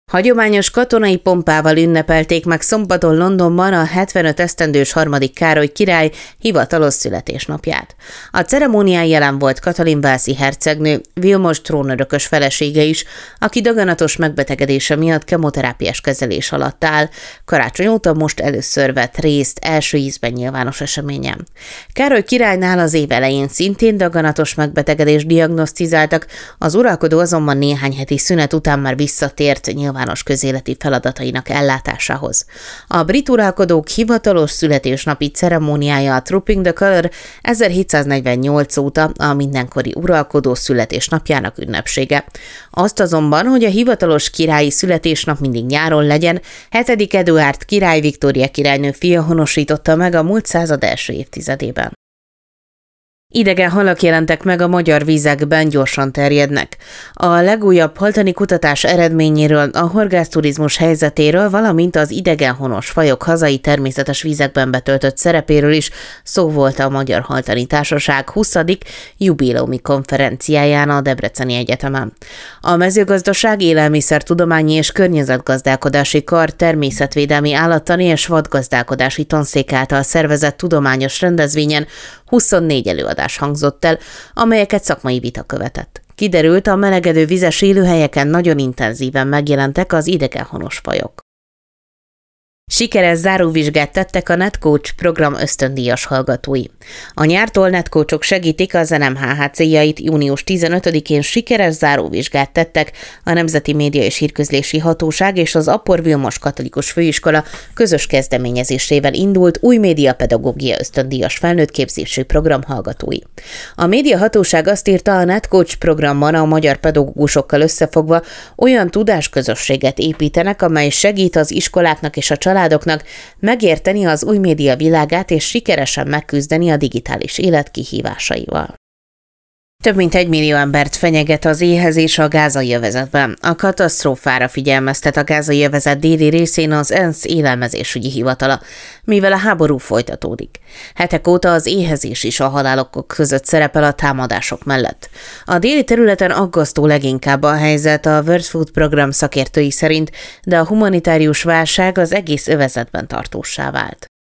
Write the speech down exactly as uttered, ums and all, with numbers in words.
Hagyományos katonai pompával ünnepelték meg szombaton Londonban a hetvenöt esztendős harmadik Károly király hivatalos születésnapját. A ceremónián jelen volt Katalin walesi hercegnő, Vilmos trónörökös felesége is, aki daganatos megbetegedése miatt kemoterápiás kezelés alatt áll. Karácsony óta most először vett részt első ízben nyilvános eseményen. Károly királynál az év elején szintén daganatos megbetegedést diagnosztizáltak, az uralkodó azonban néhány heti szünet után már visszatért nyilvános közéleti feladatainak ellátásához. A brit uralkodók hivatalos születésnapi ceremóniája a Trooping the Colour ezerhétszáznegyvennyolc óta a mindenkori uralkodó születésnapjának ünnepsége. Azt azonban, hogy a hivatalos királyi születésnap mindig nyáron legyen, hetedik Eduárd király Viktória királynő fia honosította meg a múlt század első évtizedében. Idegen halak jelentek meg a magyar vizekben, gyorsan terjednek. A legújabb haltani kutatás eredményéről, a horgászturizmus helyzetéről, valamint az idegenhonos fajok hazai természetes vizekben betöltött szerepéről is szó volt a Magyar Haltani Társaság huszadik jubileumi konferenciáján a Debreceni Egyetemen. A Mezőgazdaság, Élelmiszertudományi és Környezetgazdálkodási Kar természetvédelmi állattani és vadgazdálkodási tanszék által szervezett tudományos rendezvényen huszonnégy előadás hangzott el, amelyeket szakmai vita követett. Kiderült, a melegedő vizes élőhelyeken nagyon intenzíven megjelentek az idegenhonos fajok. Sikeres záróvizsgát tettek a NetCoach program ösztöndíjas hallgatói. A nyártól NetCoachok segítik az en em há há céljait, június tizenötödikén sikeres záróvizsgát tettek a Nemzeti Média és Hírközlési Hatóság és az Appor Vilmos Katolikus Főiskola közös kezdeményezésével indult új médiapedagógia ösztöndíjas felnőttképzési program hallgatói. A médiahatóság azt írta, a NetCoach programban a magyar pedagógusokkal összefogva olyan tudásközösséget építenek, amely segít az iskoláknak és a családoknak megérteni az új média világát és sikeresen megküzdeni a digitális élet kihívásaival. Több mint egy millió embert fenyeget az éhezés a gázai övezetben. A katasztrófára figyelmeztet a gázai övezet déli részén az ENSZ élelmezésügyi hivatala, mivel a háború folytatódik. Hetek óta az éhezés is a halálokok között szerepel a támadások mellett. A déli területen aggasztó leginkább a helyzet a World Food Program szakértői szerint, de a humanitárius válság az egész övezetben tartóssá vált.